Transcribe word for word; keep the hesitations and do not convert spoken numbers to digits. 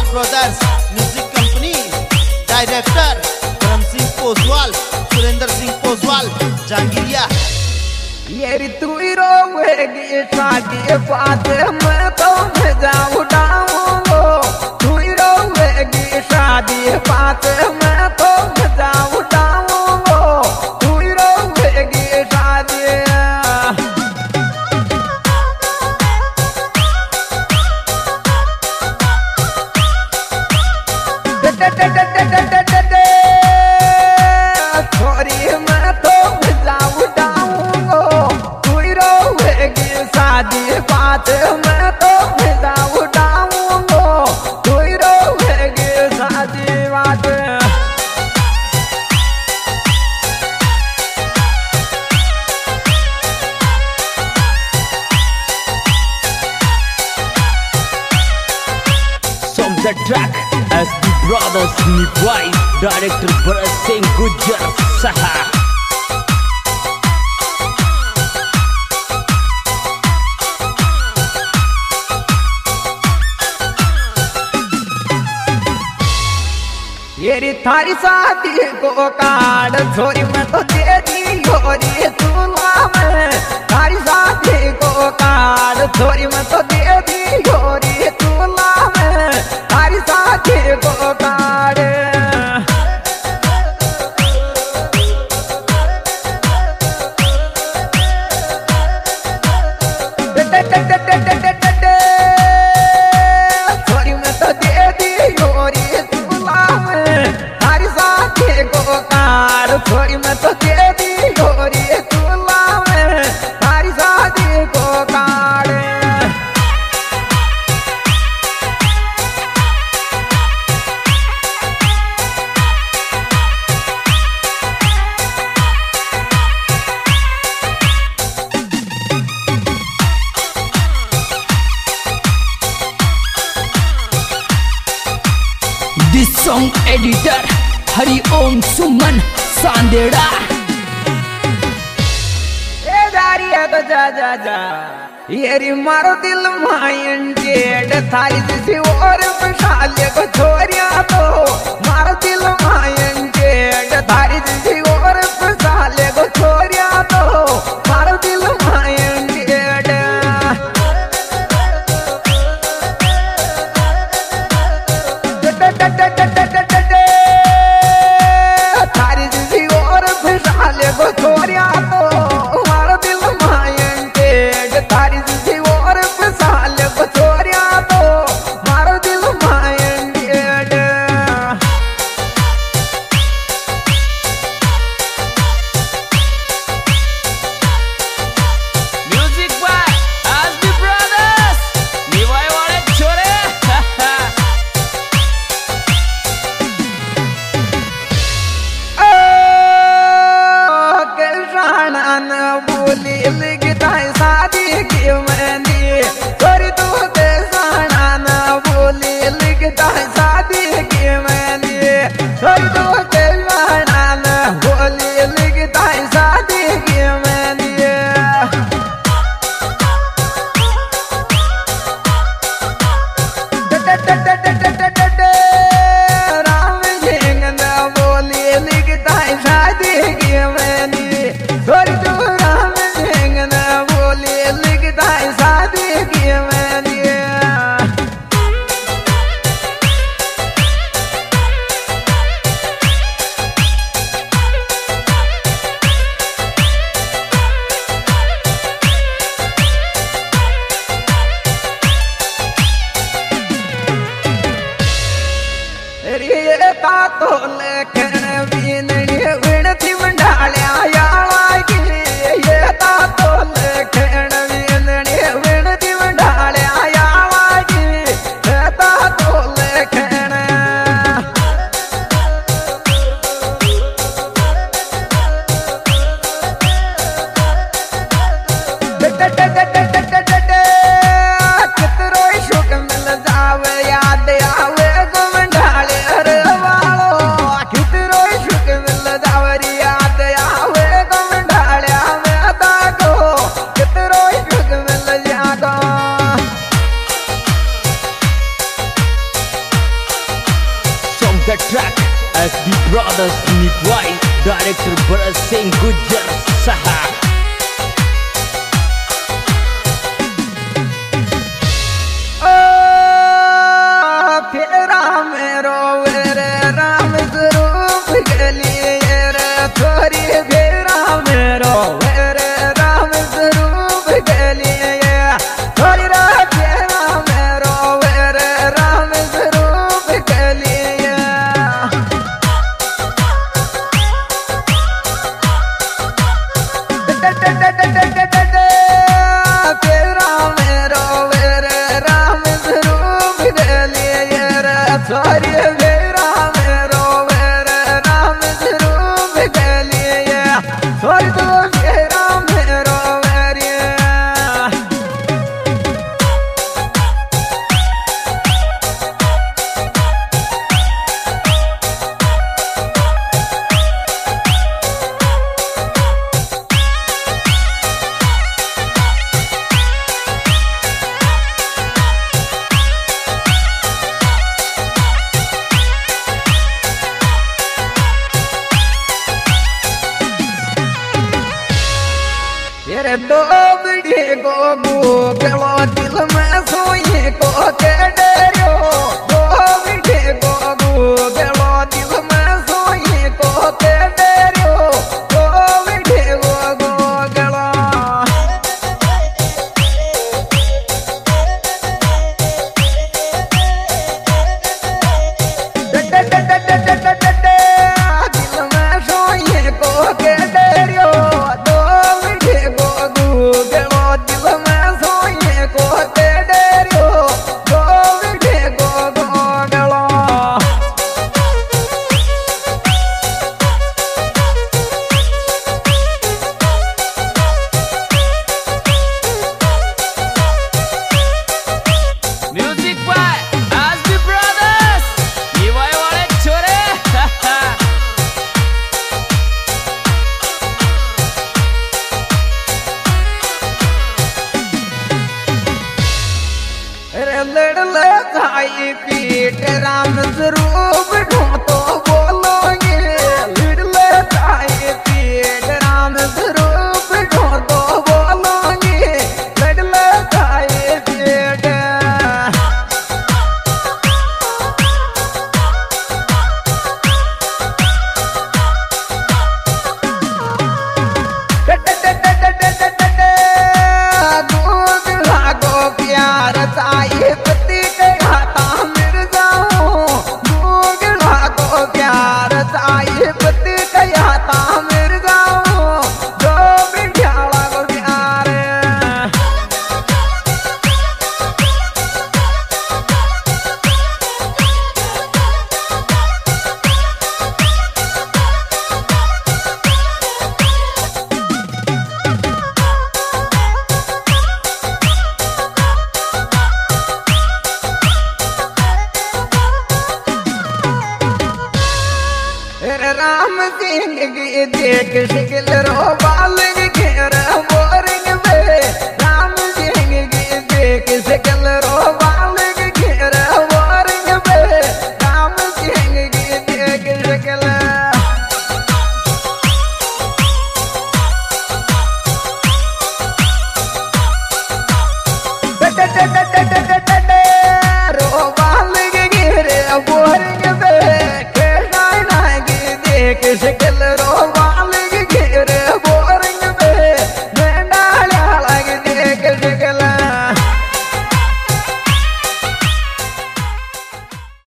Brothers music company, director धर्म सिंह पोसवाल, सुरेंद्र सिंह पोसवाल, जहांगीरिया। ये तू रोवेगी शादी बात मैं तो मजा उठाऊंगो, तू रोवेगी शादी बात मैं तो मजा उठाऊंगो, तू रोवेगी शादी। छोरी मैं तो मजा उठाऊंगो, तू रोवेगी शादी बात मैं तो मजा उठाऊंगो, तू रोवेगी शादी बात। From the track as the brothers Nivai, director Bharat Singh Gujjar Saha. ये थारी शादी को कार्ड छोरी मैं तो दे दी गोरी तुला में, थारी शादी को कार्ड छोरी मैं तो दे दी गोरी तुला में, थारी शादी को कार्ड। छोरी मैं तो दे दी गोरी को कार, छोरी मैं तो दे दी गोरी तुला में, थारी शादी को कार। This song editor Hari Om Suman Sandera. ए जारी है तो जा जा जा, ये री मारो दिल मायन जेड, थारी जिसी और बशाले को छोरिया तो मारो दिल मायन जेड, थारी जिसी और बशाले को छोरिया तो मारो दिल मायन जेड। को छोरिया तो मारो दिल मायन टेड, थारी जिसी और फसाल को छोरिया तो मारो दिल मायन टेड। म्यूजिक बाय आज दी ब्रदर्स निवाई वाले छोरे। बोली लिखता है शादी की मेहंदी, छोरी तू के साना ना बोली लिखता है शादी की मेहंदी, छोरी तू के साना ना बोली लिखता है शादी की मेहंदी। राम सिंह ना बोली लिखता है शादी की मेहंदी, छोरी तू राम सिंह ना बोली लिखता है शादी की मेहंदी। रे ता तो लेखन बीनड़ी विनती मंडालिया याला की, ये ता तो लेखन बीनड़ी विनती मंडालिया याला की, ये ता तो लेखन। कितरो शुक मिल जावे याद आवे गो मंडाले रे वालो, कितरो the track S D Brothers Nipwai, director Bharat Singh Gujjar Saha. दो बड़े गोगो गलो दिल में सोए को के डरियो दो बड़े गोगो गलो दिल में सोए को के डरियो दो बड़े गोगो गलो दिल में सोए को के डरियो दो बड़े गोगो गलो दिल में सोए को के डरियो दो बड़े गोगो गलो Music by S D Brothers Nipwai wale chore. रे लड़ ले खाई पीट राम स्वरूप ढूंढो बोलोगे लड़ ले खाई पीट राम स्वरूप ढूंढो बोलोगे लड़ ले खाई पीट दूध लागो प्यार ताई पति के हाथा मिल जाओ दूध लागो प्यार ताई पति के हाथा मिल जाओ दो बिटिया लागो प्यार राम सिंह की देख शिकल रो बालग घेर बोरिंग में राम सिंह की देख शिकल रो बालग घेर बोरिंग में राम सिंह की देख शिकल रो बालग घेर बोरिंग में देख शिकल रो